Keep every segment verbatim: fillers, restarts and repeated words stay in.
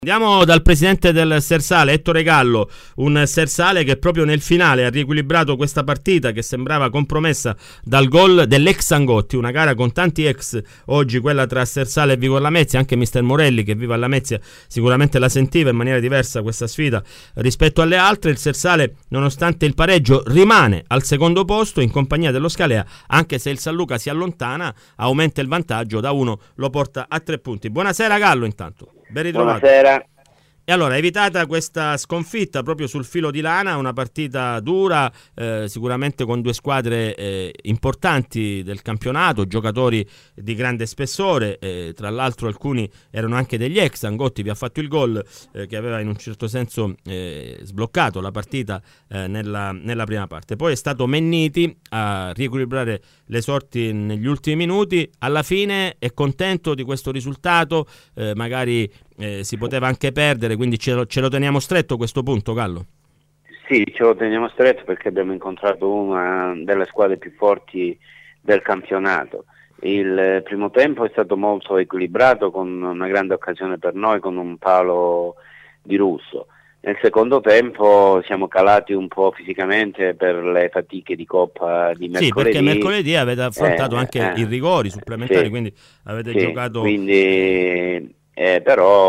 Andiamo dal presidente del Sersale, Ettore Gallo, un Sersale che proprio nel finale ha riequilibrato questa partita che sembrava compromessa dal gol dell'ex Angotti, una gara con tanti ex, oggi quella tra Sersale e Vigo Lamezia. Anche mister Morelli, che vive a Lamezia, sicuramente la sentiva in maniera diversa questa sfida rispetto alle altre. Il Sersale, nonostante il pareggio, rimane al secondo posto in compagnia dello Scalea, anche se il San Luca si allontana, aumenta il vantaggio, da uno lo porta a tre punti. Buonasera Gallo, intanto. Ben ritrovato. Buonasera. E allora, evitata questa sconfitta proprio sul filo di lana, una partita dura, eh, sicuramente con due squadre eh, importanti del campionato, giocatori di grande spessore, eh, tra l'altro alcuni erano anche degli ex. Angotti vi ha fatto il gol eh, che aveva in un certo senso eh, sbloccato la partita eh, nella, nella prima parte. Poi è stato Menniti a riequilibrare le sorti negli ultimi minuti. Alla fine è contento di questo risultato, eh, magari Eh, si poteva anche perdere, quindi ce lo, ce lo teniamo stretto questo punto, Gallo? Sì, ce lo teniamo stretto perché abbiamo incontrato una delle squadre più forti del campionato. Il primo tempo è stato molto equilibrato, con una grande occasione per noi, con un palo di Russo. Nel secondo tempo siamo calati un po' fisicamente per le fatiche di Coppa di mercoledì. Sì, perché mercoledì avete affrontato eh, anche eh, i rigori supplementari, sì, quindi avete sì, giocato... Quindi... Eh,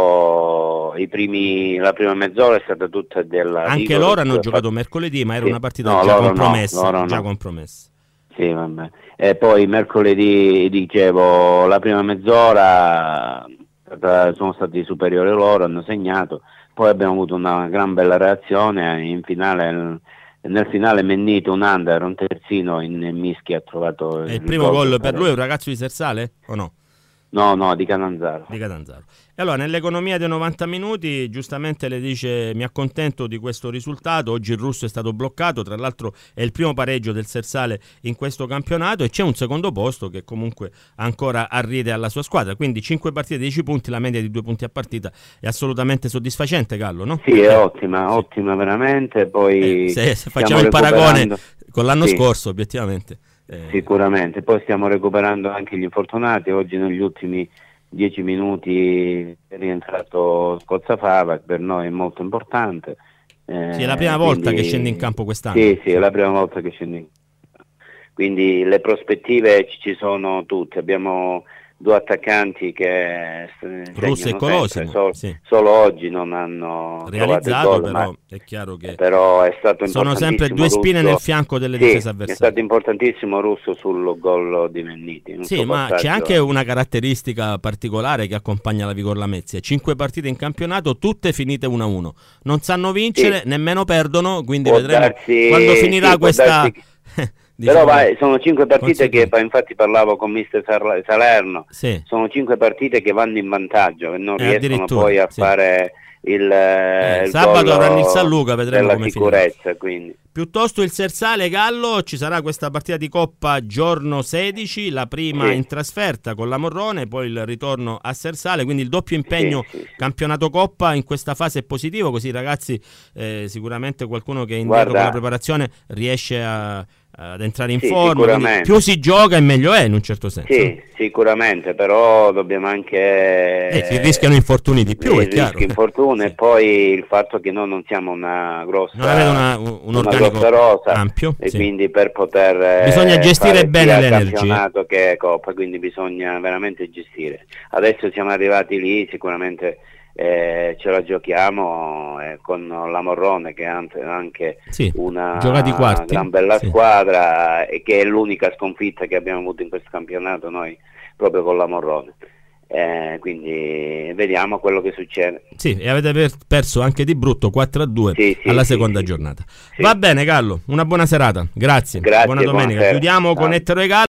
però i primi, la prima mezz'ora è stata tutta della... Anche loro hanno giocato mercoledì, ma era sì. una partita no, già loro compromessa. No, loro già no. compromessa. Sì, vabbè. E poi mercoledì, dicevo, la prima mezz'ora sono stati superiori loro, hanno segnato, poi abbiamo avuto una gran bella reazione. In finale, nel finale Mennito, un under, un terzino in Mischia ha trovato... E il primo gol per lui è un ragazzo di Sersale o no? No, no, di Catanzaro. Di Catanzaro. E allora, nell'economia dei novanta minuti, giustamente le dice: mi accontento di questo risultato. Oggi il Russo è stato bloccato, tra l'altro è il primo pareggio del Sersale in questo campionato, e c'è un secondo posto che comunque ancora arride alla sua squadra. Quindi cinque partite, dieci punti, la media di due punti a partita è assolutamente soddisfacente, Gallo, no? Sì, è ottima, sì. ottima veramente. Poi eh, se, se facciamo il paragone con l'anno sì. scorso, obiettivamente. Eh. Sicuramente, poi stiamo recuperando anche gli infortunati. Oggi negli ultimi dieci minuti è rientrato Scozzafava, che per noi è molto importante. Eh, sì, è la prima volta quindi... che scende in campo quest'anno. Sì, sì, è la prima volta che scende in campo. Quindi le prospettive ci sono tutte. Abbiamo due attaccanti che Russo e Colosimo, Sol- sì. solo oggi non hanno realizzato, gol, però ma è chiaro che però è stato sono sempre due spine Russo, nel fianco delle sì, difese avversarie. È stato importantissimo Russo sul gol di Menniti. Sì, ma c'è anche una caratteristica particolare che accompagna la Vigo Lamezia: cinque partite in campionato, tutte finite uno a uno, non sanno vincere, sì. nemmeno perdono, quindi può vedremo darsi, quando finirà sì, questa darsi... Diciamo, però vai, sono cinque partite che infatti parlavo con mister Salerno, sì. sono cinque partite che vanno in vantaggio e non eh, riescono poi a sì. fare il, eh, il sabato avranno il San Luca, vedremo della come sicurezza, quindi. Piuttosto il Sersale, Gallo, ci sarà questa partita di Coppa giorno sedici, la prima sì. in trasferta con la Morrone, poi il ritorno a Sersale, quindi il doppio impegno sì, sì, sì. campionato Coppa in questa fase è positivo, così i ragazzi, eh, sicuramente qualcuno che è indietro Guarda, con la preparazione riesce a ad entrare in sì, forma, più si gioca e meglio è in un certo senso. Sì, sicuramente, però dobbiamo anche eh, si rischiano infortuni di più, è chiaro. Infortuni, sì. E poi il fatto che noi non siamo una grossa non avete una, un, un una organico grossa rosa ampio, e sì. quindi per poter bisogna gestire fare bene l'energia, campionato che è Coppa, quindi bisogna veramente gestire. Adesso siamo arrivati lì, sicuramente Eh, ce la giochiamo eh, con la Morrone, che è anche sì, una quarti, gran bella sì. squadra, e che è l'unica sconfitta che abbiamo avuto in questo campionato noi, proprio con la Morrone. Eh, quindi vediamo quello che succede. Sì, e avete per- perso anche di brutto quattro a due sì, sì, alla seconda sì, giornata. Sì. Va bene Gallo, una buona serata, grazie, Grazie buona domenica. Buonasera. Chiudiamo Ciao. con Ettore Gallo.